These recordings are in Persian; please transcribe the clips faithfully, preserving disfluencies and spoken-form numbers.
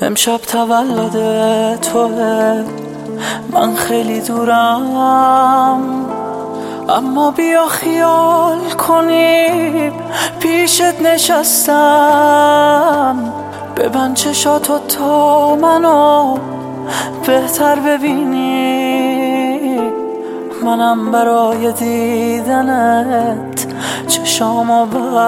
امشب تولد توه، من خیلی دورم، اما بیا خیال کنیم پیشت نشستم. ببند چشاتو تا منو بهتر ببینی، منم برای دیدنت چشامو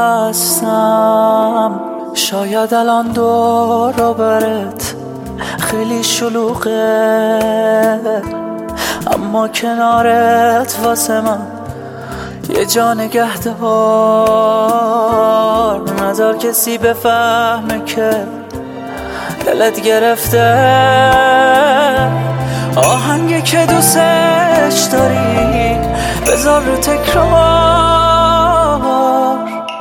بستم. شاید الان دور و برت خیلی شلوغه، اما کنارت واسه من یه جا نگهدار. نذار کسی بفهمه که دلت گرفته آهنگی که دوستش داری بذار رو تکرار.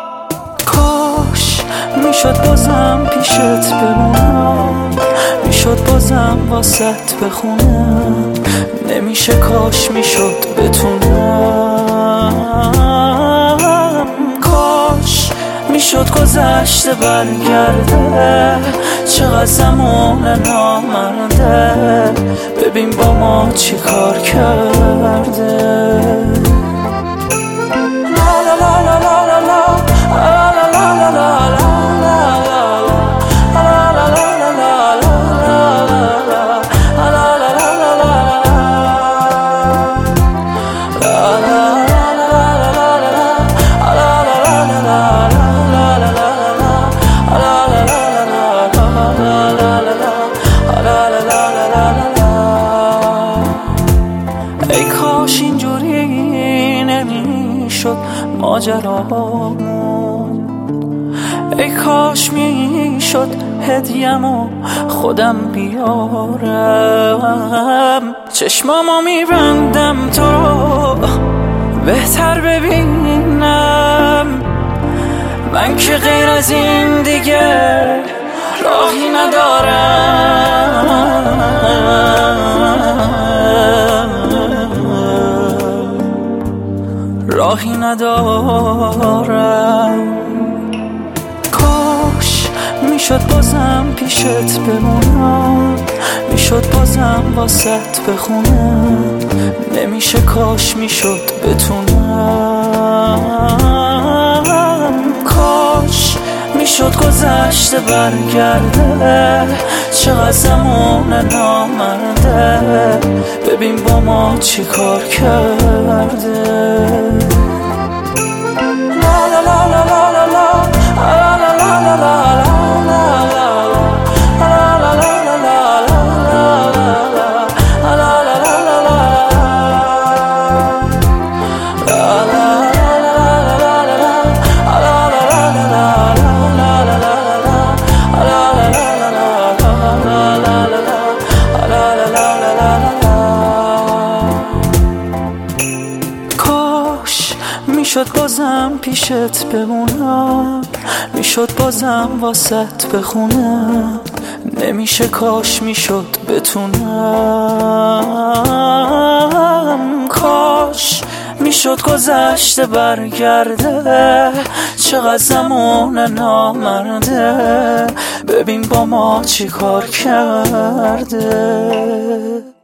کاش میشد بازم پیشت بمونم، میشد بازم واسط بخونم، نمیشه کاش میشد بتونم. کاش میشد گذشته برگرده، چقدر زمان نامرده، ببین با ما چی کار کرده. لا لا لا لا لا لا لا لا لا ای کاش اینجوری نمیشد ماجرامون، ای کاش میشد هدیه‌مو خودم بیارم. چشمامو میبندم تو رو بهتر ببینم، من که غیر از این دیگه راهی ندارم، راهی ندارم. کاش میشد بازم پیشت بمونم، میشد بازم واسط بخونم، نمیشه کاش میشد بتونم. کاش میشد گذشته برگرده، چقدر زمان نامرده، ببین با ما چی کار کرده. لا لا لا لا لا لا لا لا لا لا میشد بازم پیشت بمونم، میشد بازم واسط بخونم، نمیشه کاش میشد بتونم. کاش میشد گذشته برگرده، چقدر زمان نامرده، ببین با ما چی کار کرده.